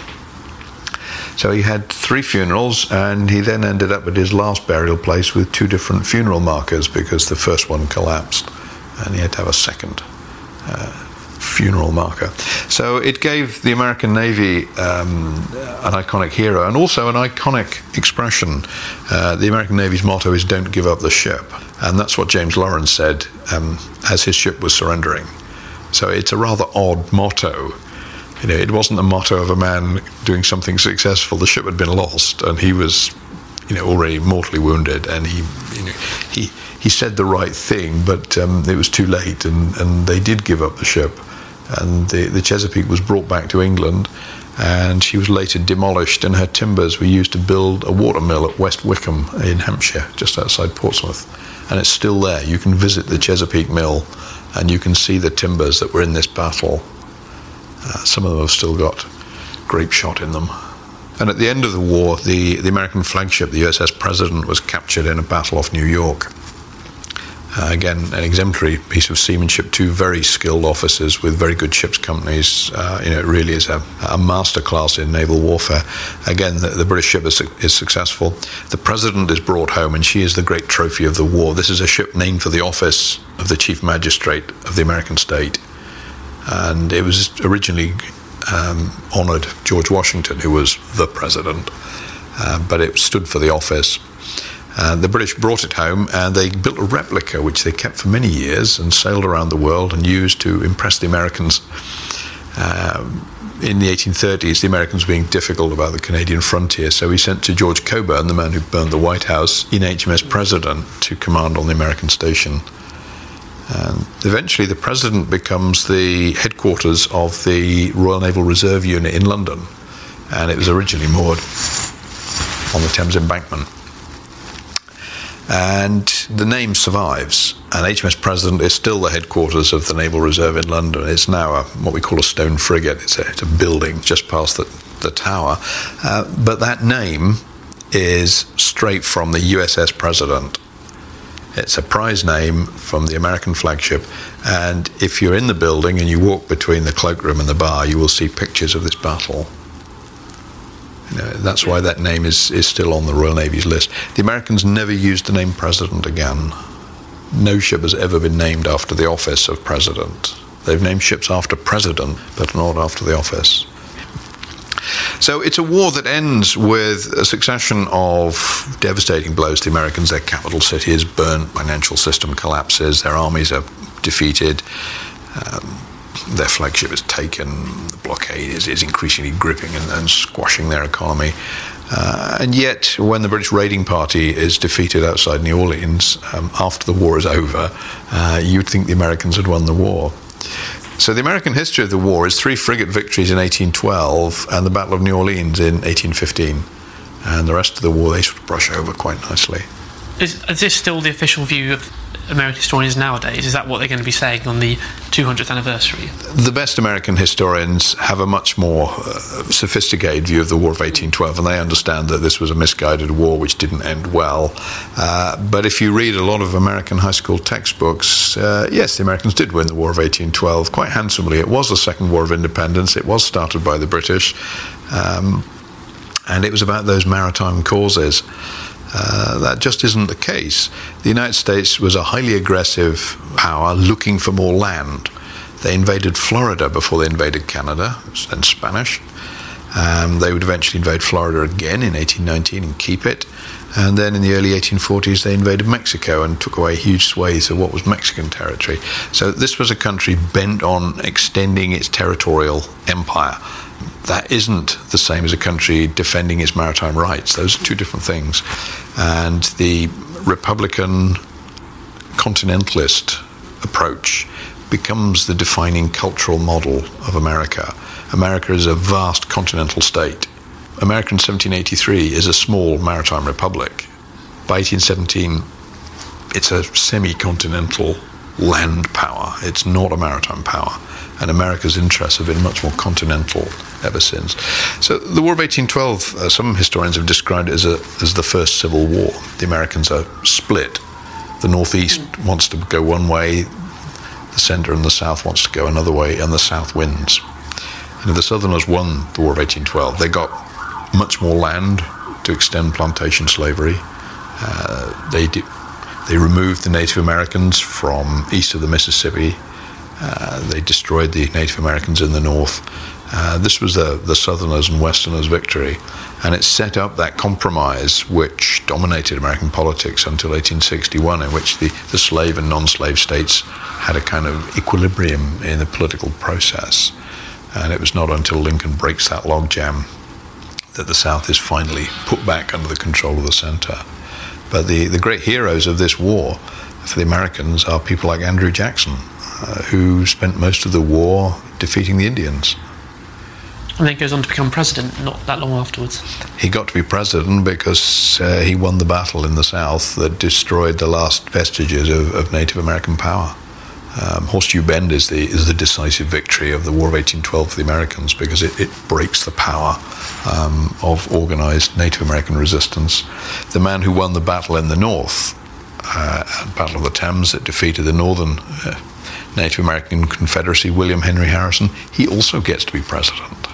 So he had three funerals, and he then ended up at his last burial place with two different funeral markers because the first one collapsed, and he had to have a second uh, funeral marker. So it gave the American Navy um, an iconic hero and also an iconic expression. Uh, the American Navy's motto is "Don't give up the ship," and that's what James Lawrence said um, as his ship was surrendering. So it's a rather odd motto. You know, it wasn't the motto of a man doing something successful. The ship had been lost, and he was, you know, already mortally wounded, and he, you know, he he said the right thing, but um, it was too late, and, and they did give up the ship. And the, the Chesapeake was brought back to England, and she was later demolished, and her timbers were used to build a water mill at West Wickham in Hampshire, just outside Portsmouth. And it's still there. You can visit the Chesapeake mill, and you can see the timbers that were in this battle. Uh, some of them have still got grape shot in them. And at the end of the war, the, the American flagship, the U S S President, was captured in a battle off New York. Uh, again, an exemplary piece of seamanship, two very skilled officers with very good ships companies. Uh, you know, it really is a, a masterclass in naval warfare. Again, the, the British ship is, is successful. The President is brought home, and she is the great trophy of the war. This is a ship named for the office of the Chief Magistrate of the American state. And it was originally um, honoured George Washington, who was the President, uh, but it stood for the office. Uh, the British brought it home and they built a replica which they kept for many years and sailed around the world and used to impress the Americans. Um, in the eighteen thirties, the Americans were being difficult about the Canadian frontier, so he sent to George Cockburn, the man who burned the White House, in H M S President to command on the American station. And eventually the President becomes the headquarters of the Royal Naval Reserve Unit in London, and it was originally moored on the Thames Embankment. And the name survives, and H M S President is still the headquarters of the Naval Reserve in London. It's now a, what we call a stone frigate. It's a, it's a building just past the, the tower. Uh, but that name is straight from the U S S President. It's a prize name from the American flagship, and if you're in the building and you walk between the cloakroom and the bar, you will see pictures of this battle. You know, that's why that name is, is still on the Royal Navy's list. The Americans never used the name President again. No ship has ever been named after the office of President. They've named ships after President, but not after the office. So it's a war that ends with a succession of devastating blows to the Americans. Their capital city is burnt, financial system collapses, their armies are defeated. Um, Their flagship is taken, the blockade is, is increasingly gripping and, and squashing their economy. Uh, and yet, when the British raiding party is defeated outside New Orleans, um, after the war is over, uh, you'd think the Americans had won the war. So the American history of the war is three frigate victories in eighteen twelve and the Battle of New Orleans in eighteen fifteen. And the rest of the war they sort of brush over quite nicely. Is, is this still the official view of American historians nowadays? Is that what they're going to be saying on the two hundredth anniversary? The best American historians have a much more uh, sophisticated view of the War of eighteen twelve, and they understand that this was a misguided war which didn't end well. Uh, but if you read a lot of American high school textbooks, uh, yes, the Americans did win the War of eighteen twelve quite handsomely. It was the Second War of Independence. It was started by the British, um, and it was about those maritime causes. Uh, that just isn't the case. The United States was a highly aggressive power looking for more land. They invaded Florida before they invaded Canada, then Spanish. Um, they would eventually invade Florida again in eighteen nineteen and keep it. And then in the early eighteen forties, they invaded Mexico and took away huge swathes of what was Mexican territory. So this was a country bent on extending its territorial empire. That isn't the same as a country defending its maritime rights. Those are two different things. And the Republican continentalist approach becomes the defining cultural model of America. America is a vast continental state. America in seventeen eighty-three is a small maritime republic. By eighteen seventeen, it's a semi-continental land power. It's not a maritime power. And America's interests have been much more continental ever since. So the War of eighteen twelve, uh, some historians have described it as, a, as the first civil war. The Americans are split. The Northeast wants to go one way, the center and the South wants to go another way, and the South wins. You know, the Southerners won the War of eighteen twelve. They got much more land to extend plantation slavery. Uh, they did, they removed the Native Americans from east of the Mississippi. Uh, they destroyed the Native Americans in the north. Uh, this was the, the Southerners' and Westerners' victory, and it set up that compromise which dominated American politics until eighteen sixty-one, in which the, the slave and non-slave states had a kind of equilibrium in the political process. And it was not until Lincoln breaks that logjam that the South is finally put back under the control of the center. But the, the great heroes of this war for the Americans are people like Andrew Jackson, uh, who spent most of the war defeating the Indians. And then goes on to become president not that long afterwards. He got to be president because uh, he won the battle in the South that destroyed the last vestiges of, of Native American power. Um, Horseshoe Bend is the is the decisive victory of the War of eighteen twelve for the Americans, because it, it breaks the power um, of organized Native American resistance. The man who won the battle in the North, uh, Battle of the Thames, that defeated the Northern uh, Native American Confederacy, William Henry Harrison, he also gets to be president.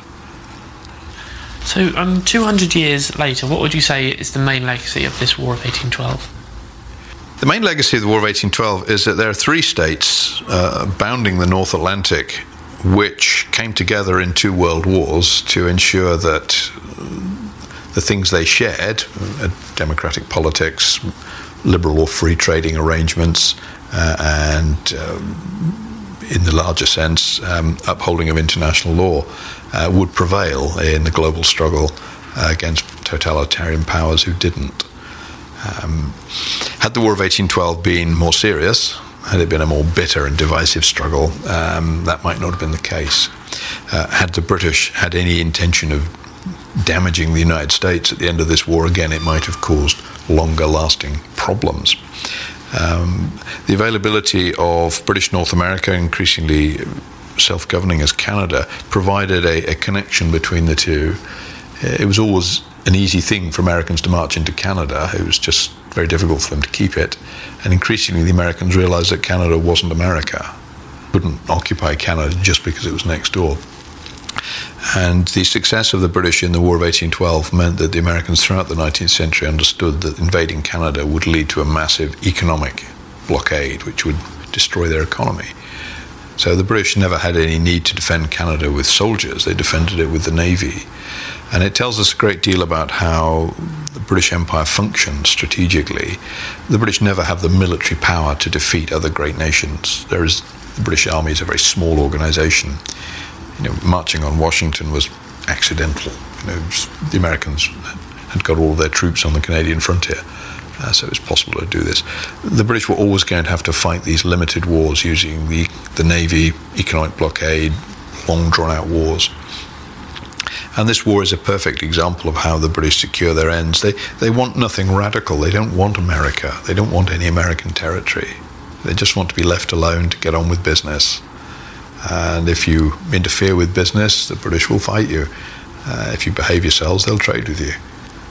So um, two hundred years later, what would you say is the main legacy of this War of eighteen twelve? The main legacy of the War of eighteen twelve is that there are three states uh, bounding the North Atlantic which came together in two world wars to ensure that the things they shared, uh, democratic politics, liberal or free trading arrangements, uh, and um, in the larger sense, um, upholding of international law, uh, would prevail in the global struggle uh, against totalitarian powers who didn't. Um, had the War of eighteen twelve been more serious, had it been a more bitter and divisive struggle, um, that might not have been the case. Uh, had the British had any intention of damaging the United States at the end of this war, again, it might have caused longer-lasting problems. Um, the availability of British North America, increasingly self-governing as Canada, provided a, a connection between the two. It was always an easy thing for Americans to march into Canada. It was just very difficult for them to keep it. And increasingly, the Americans realized that Canada wasn't America. Couldn't occupy Canada just because it was next door. And the success of the British in the War of eighteen twelve meant that the Americans throughout the nineteenth century understood that invading Canada would lead to a massive economic blockade, which would destroy their economy. So the British never had any need to defend Canada with soldiers. They defended it with the Navy. And it tells us a great deal about how the British Empire functioned strategically. The British never have the military power to defeat other great nations. There is, the British Army is a very small organization. You know, marching on Washington was accidental. You know, the Americans had got all of their troops on the Canadian frontier, uh, so it was possible to do this. The British were always going to have to fight these limited wars using the, the Navy, economic blockade, long drawn-out wars. And this war is a perfect example of how the British secure their ends. They, they want nothing radical. They don't want America. They don't want any American territory. They just want to be left alone to get on with business. And if you interfere with business, the British will fight you. Uh, if you behave yourselves, they'll trade with you.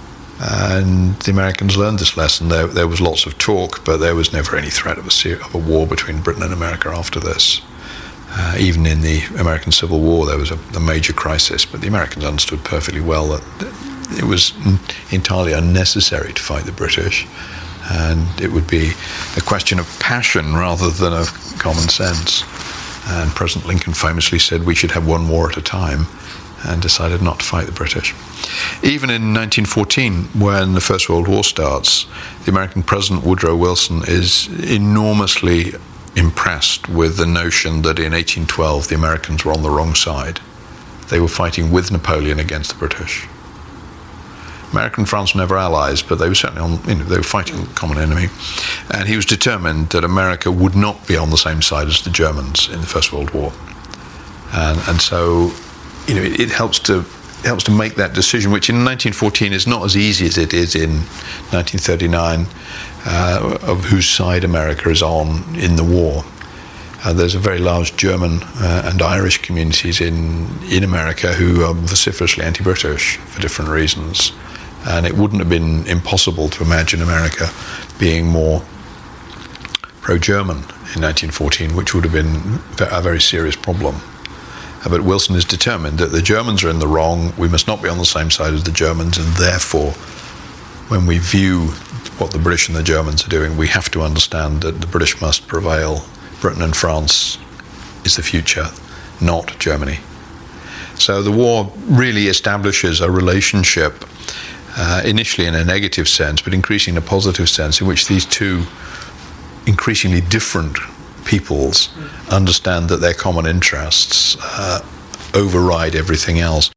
And the Americans learned this lesson. There, there was lots of talk, but there was never any threat of a, of a war between Britain and America after this. Uh, even in the American Civil War, there was a, a major crisis, but the Americans understood perfectly well that it was entirely unnecessary to fight the British, and it would be a question of passion rather than of common sense. And President Lincoln famously said we should have one war at a time, and decided not to fight the British. Even in nineteen fourteen, when the First World War starts, the American President Woodrow Wilson is enormously impressed with the notion that in eighteen twelve the Americans were on the wrong side. They were fighting with Napoleon against the British. America and France were never allies, but they were certainly on, you know, they were fighting a common enemy. And he was determined that America would not be on the same side as the Germans in the First World War. And, and so, you know, it, it helps to it helps to make that decision, which in nineteen fourteen is not as easy as it is in nineteen thirty-nine, uh, of whose side America is on in the war. Uh, there's a very large German uh, and Irish communities in, in America who are vociferously anti-British for different reasons. And it wouldn't have been impossible to imagine America being more pro-German in nineteen fourteen, which would have been a very serious problem. But Wilson is determined that the Germans are in the wrong, we must not be on the same side as the Germans, and therefore, when we view what the British and the Germans are doing, we have to understand that the British must prevail. Britain and France is the future, not Germany. So the war really establishes a relationship, uh, initially in a negative sense, but increasingly in a positive sense, in which these two increasingly different peoples understand that their common interests uh, override everything else.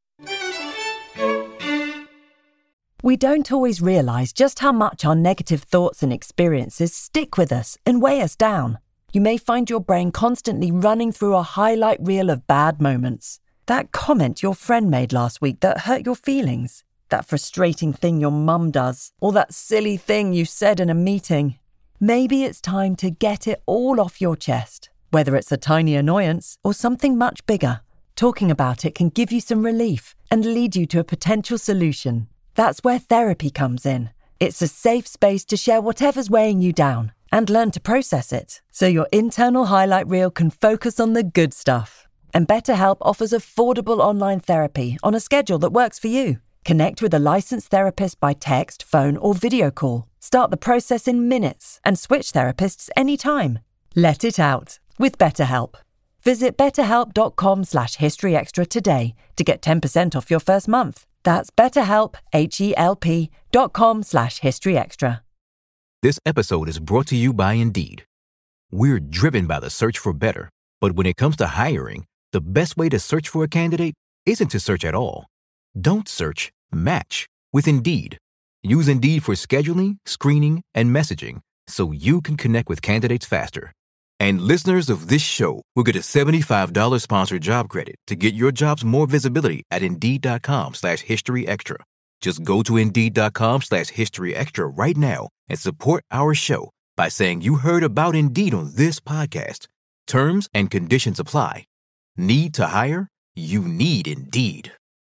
We don't always realise just how much our negative thoughts and experiences stick with us and weigh us down. You may find your brain constantly running through a highlight reel of bad moments. That comment your friend made last week that hurt your feelings. That frustrating thing your mum does. Or that silly thing you said in a meeting. Maybe it's time to get it all off your chest. Whether it's a tiny annoyance or something much bigger, talking about it can give you some relief and lead you to a potential solution. That's where therapy comes in. It's a safe space to share whatever's weighing you down and learn to process it, so your internal highlight reel can focus on the good stuff. And BetterHelp offers affordable online therapy on a schedule that works for you. Connect with a licensed therapist by text, phone, or video call. Start the process in minutes and switch therapists anytime. Let it out with BetterHelp. Visit betterhelp.com slash history extra today to get ten percent off your first month. That's betterhelp, H-E-L-P dot com slash history extra. This episode is brought to you by Indeed. We're driven by the search for better, but when it comes to hiring, the best way to search for a candidate isn't to search at all. Don't search, match with Indeed. Use Indeed for scheduling, screening, and messaging so you can connect with candidates faster. And listeners of this show will get a seventy-five dollars sponsored job credit to get your jobs more visibility at Indeed.com slash History Extra. Just go to Indeed.com slash History Extra right now and support our show by saying you heard about Indeed on this podcast. Terms and conditions apply. Need to hire? You need Indeed.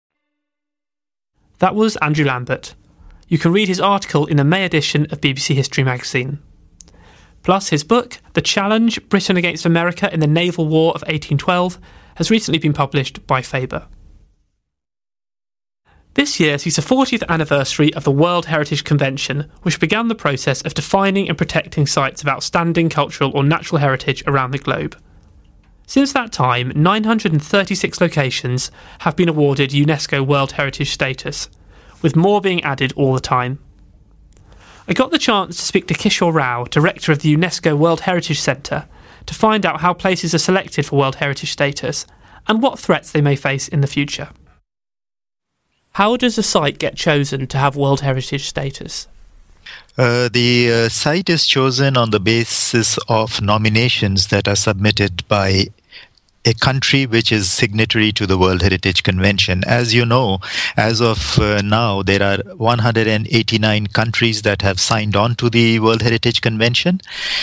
That was Andrew Lambert. You can read his article in the May edition of B B C History magazine. Plus, his book, The Challenge, Britain Against America in the Naval War of eighteen twelve, has recently been published by Faber. This year sees the fortieth anniversary of the World Heritage Convention, which began the process of defining and protecting sites of outstanding cultural or natural heritage around the globe. Since that time, nine hundred thirty-six locations have been awarded UNESCO World Heritage status, with more being added all the time. I got the chance to speak to Kishore Rao, director of the UNESCO World Heritage Centre, to find out how places are selected for World Heritage status and what threats they may face in the future. How does a site get chosen to have World Heritage status? Uh, the uh, site is chosen on the basis of nominations that are submitted by a country which is signatory to the World Heritage Convention. As you know, as of uh, now, there are one hundred eighty-nine countries that have signed on to the World Heritage Convention,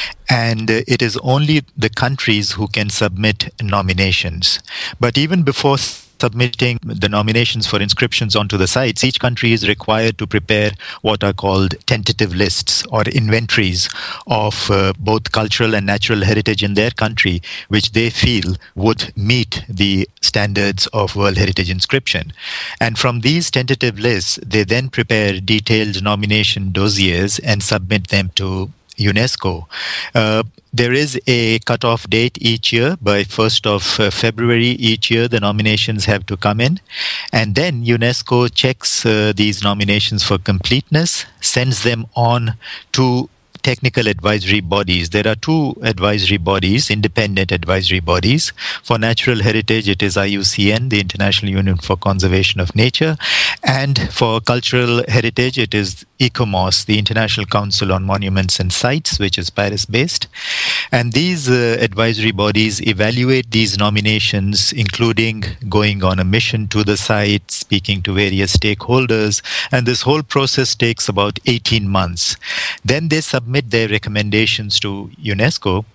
and uh, it is only the countries who can submit nominations. But even before submitting the nominations for inscriptions onto the sites, each country is required to prepare what are called tentative lists or inventories of uh, both cultural and natural heritage in their country, which they feel would meet the standards of World Heritage inscription. And from these tentative lists, they then prepare detailed nomination dossiers and submit them to UNESCO. Uh, there is a cut-off date each year. By first of uh, February each year, the nominations have to come in. And then UNESCO checks uh, these nominations for completeness, sends them on to technical advisory bodies. There are two advisory bodies, independent advisory bodies. For natural heritage, it is I U C N, the International Union for Conservation of Nature. And for cultural heritage, it is ICOMOS, the International Council on Monuments and Sites, which is Paris-based. And these uh, advisory bodies evaluate these nominations, including going on a mission to the site, speaking to various stakeholders. And this whole process takes about eighteen months. Then they submit their recommendations to UNESCO,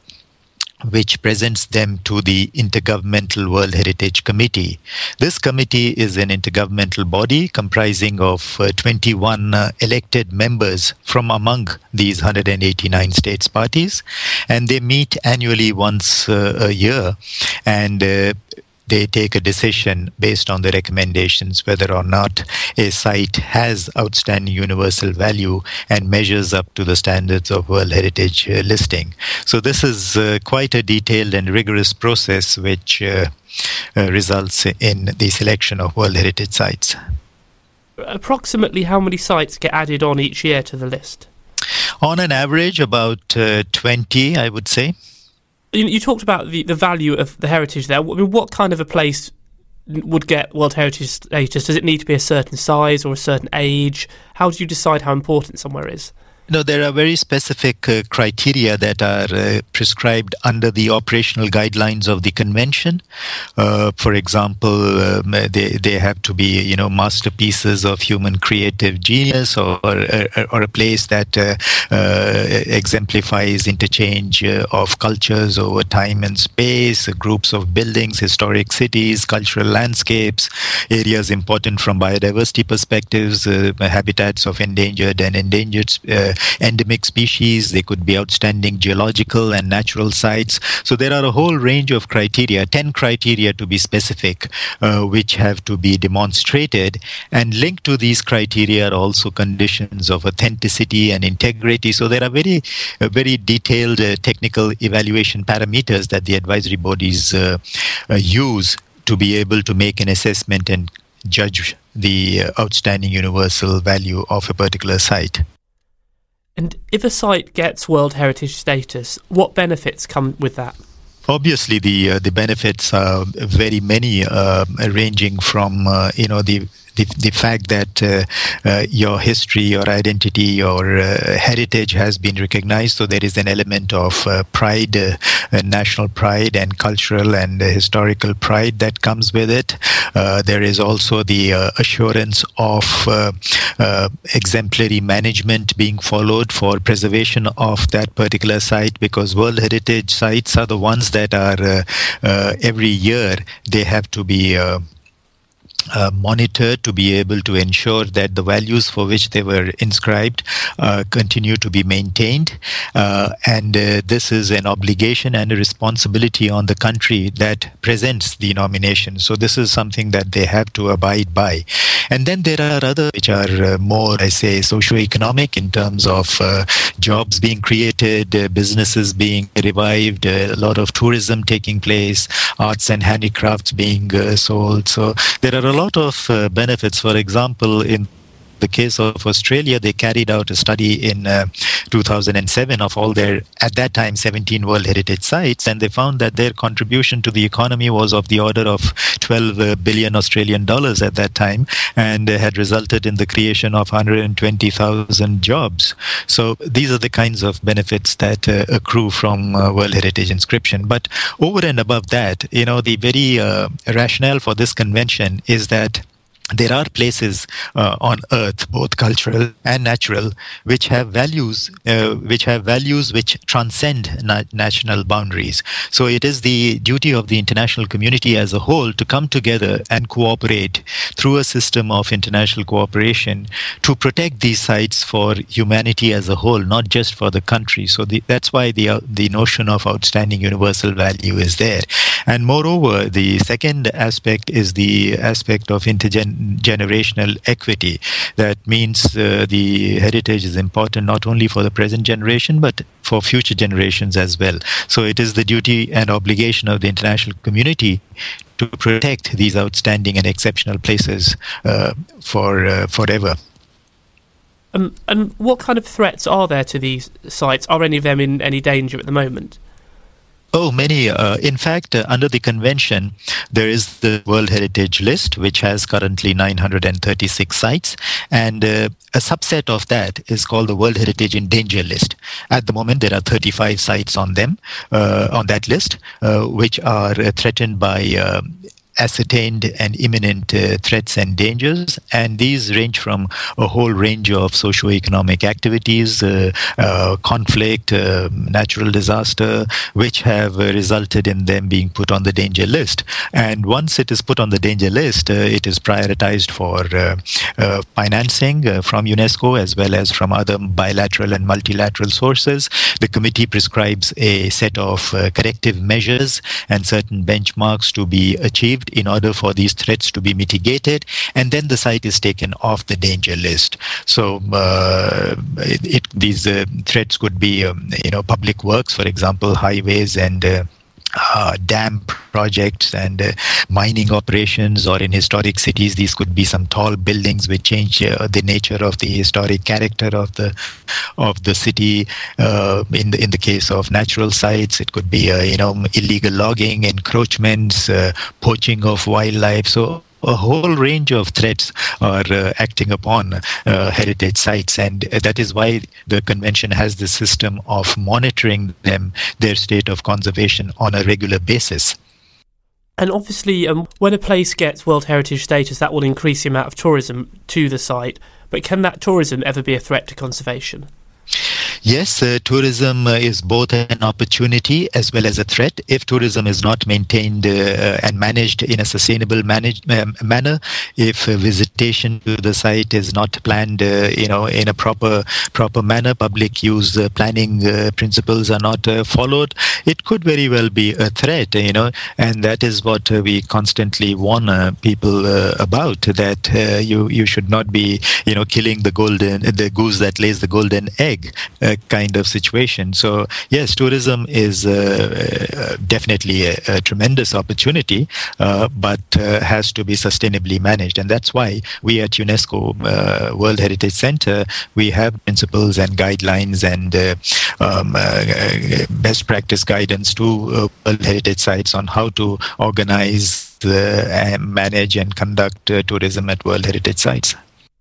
which presents them to the Intergovernmental World Heritage Committee. This committee is an intergovernmental body comprising of uh, twenty-one uh, elected members from among these one hundred eighty-nine states parties, and they meet annually once uh, a year, and uh, they take a decision based on the recommendations whether or not a site has outstanding universal value and measures up to the standards of World Heritage uh, listing. So this is uh, quite a detailed and rigorous process which uh, uh, results in the selection of World Heritage sites. Approximately how many sites get added on each year to the list? On an average, about uh, twenty, I would say. You, you talked about the, the value of the heritage there. I mean, what kind of a place would get World Heritage status? Does it need to be a certain size or a certain age? How do you decide how important somewhere is? No, there are very specific uh, criteria that are uh, prescribed under the operational guidelines of the convention. Uh, for example, um, they they have to be, you know, masterpieces of human creative genius, or or, or a place that uh, uh, exemplifies interchange uh, of cultures over time and space, uh, groups of buildings, historic cities, cultural landscapes, areas important from biodiversity perspectives, uh, habitats of endangered and endangered uh, endemic species, they could be outstanding geological and natural sites. So there are a whole range of criteria, ten criteria to be specific, uh, which have to be demonstrated. And linked to these criteria are also conditions of authenticity and integrity. So there are very, uh, very detailed uh, technical evaluation parameters that the advisory bodies uh, uh, use to be able to make an assessment and judge the uh, outstanding universal value of a particular site. And if a site gets World Heritage status, what benefits come with that? Obviously, the uh, the benefits are very many, uh, ranging from uh, you know the. The, the fact that uh, uh, your history, your identity, your uh, heritage has been recognized, so there is an element of uh, pride, uh, uh, national pride and cultural and uh, historical pride that comes with it. Uh, there is also the uh, assurance of uh, uh, exemplary management being followed for preservation of that particular site, because World Heritage sites are the ones that are uh, uh, every year they have to be uh, Uh, monitored to be able to ensure that the values for which they were inscribed uh, continue to be maintained. Uh, and uh, this is an obligation and a responsibility on the country that presents the nomination. So this is something that they have to abide by. And then there are others which are uh, more, I say, socio-economic in terms of uh, jobs being created, uh, businesses being revived, uh, a lot of tourism taking place, arts and handicrafts being uh, sold. So there are a lot of uh, benefits. For example, in the case of Australia, they carried out a study in uh, two thousand seven of all their, at that time, seventeen World Heritage sites, and they found that their contribution to the economy was of the order of twelve billion Australian dollars at that time, and uh, had resulted in the creation of one hundred twenty thousand jobs. So these are the kinds of benefits that uh, accrue from uh, World Heritage inscription. But over and above that, you know, the very uh, rationale for this convention is that there are places uh, on Earth, both cultural and natural, which have values, uh, which have values which transcend na- national boundaries. So it is the duty of the international community as a whole to come together and cooperate through a system of international cooperation to protect these sites for humanity as a whole, not just for the country. So the, that's why the uh, the notion of outstanding universal value is there. And moreover, the second aspect is the aspect of intergen generational equity. That means uh, the heritage is important not only for the present generation but for future generations as well. So it is the duty and obligation of the international community to protect these outstanding and exceptional places uh, for uh, forever. Um, and what kind of threats are there to these sites? Are any of them in any danger at the moment? Oh, many. Uh, in fact, uh, under the convention, there is the World Heritage List, which has currently nine hundred thirty-six sites. And uh, a subset of that is called the World Heritage in Danger List. At the moment, there are thirty-five sites on them, uh, on that list, uh, which are uh, threatened by uh, ascertained and imminent uh, threats and dangers, and these range from a whole range of socio-economic activities, uh, uh, conflict, uh, natural disaster, which have uh, resulted in them being put on the danger list. And once it is put on the danger list, uh, it is prioritized for uh, uh, financing uh, from UNESCO as well as from other bilateral and multilateral sources. The committee prescribes a set of uh, corrective measures and certain benchmarks to be achieved in order for these threats to be mitigated, and then the site is taken off the danger list. So uh, it, it, these uh, threats could be, um, you know, public works, for example, highways and uh, uh, dam projects and uh, mining operations, or in historic cities, these could be some tall buildings which change uh, the nature of the historic character of the of the city. Uh, in the in the case of natural sites, it could be uh, you know illegal logging, encroachments, uh, poaching of wildlife. So a whole range of threats are uh, acting upon uh, heritage sites, and that is why the convention has the system of monitoring them, their state of conservation on a regular basis. And obviously, um, when a place gets World Heritage status, that will increase the amount of tourism to the site. But can that tourism ever be a threat to conservation? Yes, uh, tourism uh, is both an opportunity as well as a threat. If tourism is not maintained uh, and managed in a sustainable manage, uh, manner, if uh, visitation to the site is not planned, uh, you know, in a proper proper manner, public use uh, planning uh, principles are not uh, followed, it could very well be a threat, you know, and that is what uh, we constantly warn uh, people uh, about, that uh, you you should not be, you know, killing the golden the goose that lays the golden egg uh, kind of situation. So yes, tourism is uh, uh, definitely a, a tremendous opportunity, uh, but uh, has to be sustainably managed, and that's why we at UNESCO uh, World Heritage Center, we have principles and guidelines and uh, um, uh, best practice guidance to uh, World Heritage sites on how to organize, uh, manage and conduct uh, tourism at World Heritage sites.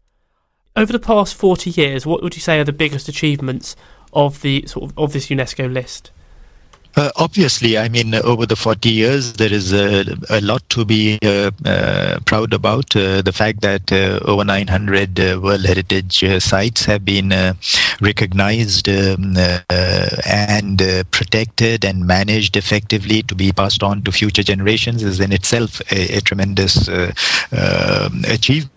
Over the past forty years, what would you say are the biggest achievements of the sort of, of this UNESCO list? Uh, obviously, I mean, uh, over the forty years, there is a, a lot to be uh, uh, proud about. Uh, the fact that uh, over nine hundred uh, World Heritage uh, sites have been uh, recognized um, uh, and uh, protected and managed effectively to be passed on to future generations is in itself a, a tremendous uh, uh, achievement.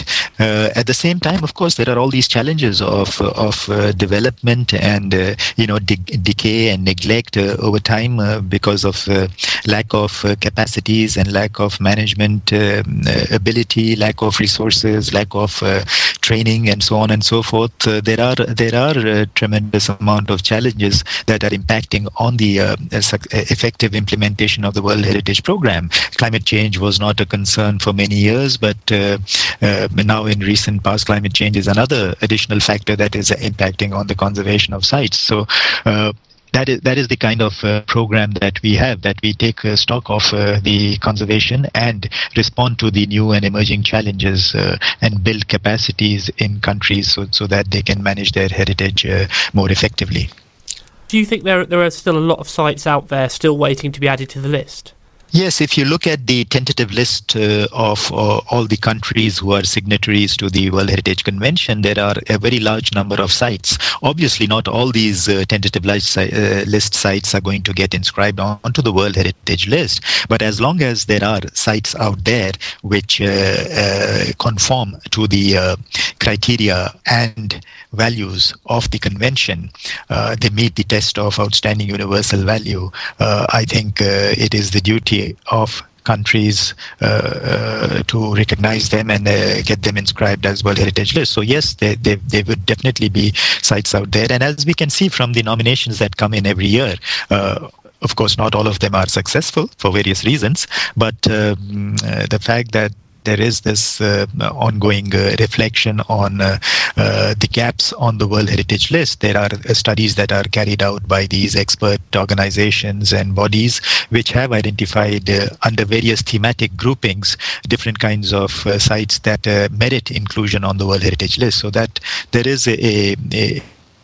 Uh, at the same time, of course, there are all these challenges of of uh, development and uh, you know de- decay and neglect uh, over time uh, because of uh, lack of uh, capacities and lack of management uh, ability, lack of resources, lack of uh, training, and so on and so forth. Uh, there are there are a tremendous amount of challenges that are impacting on the uh, effective implementation of the World Heritage Program. Climate change was not a concern for many years, but uh, Uh, now in recent past, climate change is another additional factor that is impacting on the conservation of sites. So uh, that is that is the kind of uh, program that we have, that we take uh, stock of uh, the conservation and respond to the new and emerging challenges uh, and build capacities in countries so, so that they can manage their heritage uh, more effectively. Do you think there there are still a lot of sites out there still waiting to be added to the list? Yes, if you look at the tentative list uh, of uh, all the countries who are signatories to the World Heritage Convention, there are a very large number of sites. Obviously, not all these uh, tentative list, uh, list sites are going to get inscribed on, onto the World Heritage List. But as long as there are sites out there which uh, uh, conform to the uh, criteria and values of the convention, uh, they meet the test of outstanding universal value. Uh, I think uh, it is the duty of countries uh, uh, to recognize them and uh, get them inscribed as World Heritage List. So yes, they, they, they would definitely be sites out there. And as we can see from the nominations that come in every year, uh, of course, not all of them are successful for various reasons, but um, uh, the fact that there is this uh, ongoing uh, reflection on uh, uh, the gaps on the World Heritage List. There are uh, studies that are carried out by these expert organizations and bodies which have identified uh, under various thematic groupings different kinds of uh, sites that uh, merit inclusion on the World Heritage List. So that there is a, a, a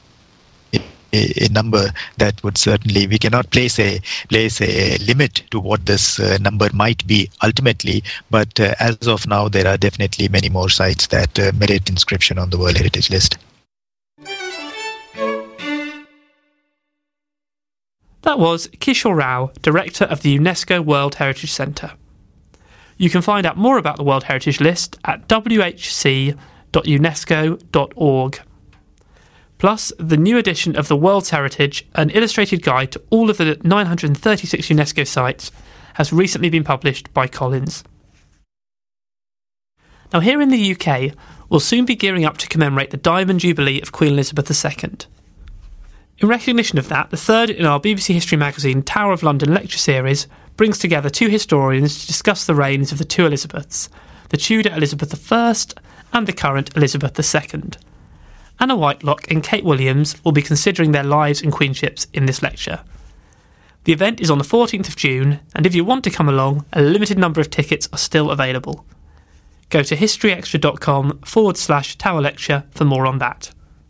a number that would certainly, we cannot place a place a limit to what this uh, number might be ultimately, but uh, as of now there are definitely many more sites that uh, merit inscription on the World Heritage List. That was Kishore Rao, Director of the UNESCO World Heritage Centre. You can find out more about the World Heritage List at w h c dot unesco dot org. Plus, the new edition of the World's Heritage, an illustrated guide to all of the nine hundred thirty-six UNESCO sites, has recently been published by Collins. Now, here in the U K, we'll soon be gearing up to commemorate the Diamond Jubilee of Queen Elizabeth the Second. In recognition of that, the third in our B B C History magazine Tower of London lecture series brings together two historians to discuss the reigns of the two Elizabeths, the Tudor Elizabeth the First and the current Elizabeth the Second. Anna Whitelock and Kate Williams will be considering their lives and queenships in this lecture. The event is on the fourteenth of June, and if you want to come along, a limited number of tickets are still available. Go to historyextra.com forward slash tower lecture for more on that.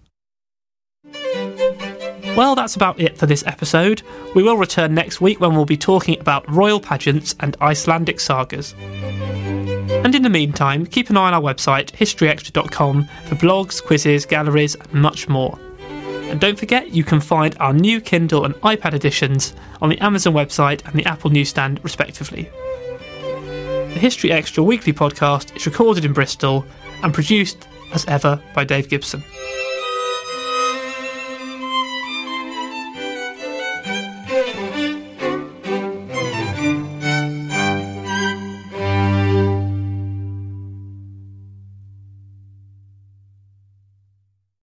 Well, that's about it for this episode. We will return next week when we'll be talking about royal pageants and Icelandic sagas. And in the meantime, keep an eye on our website, history extra dot com, for blogs, quizzes, galleries, and much more. And don't forget, you can find our new Kindle and iPad editions on the Amazon website and the Apple newsstand, respectively. The History Extra weekly podcast is recorded in Bristol and produced, as ever, by Dave Gibson.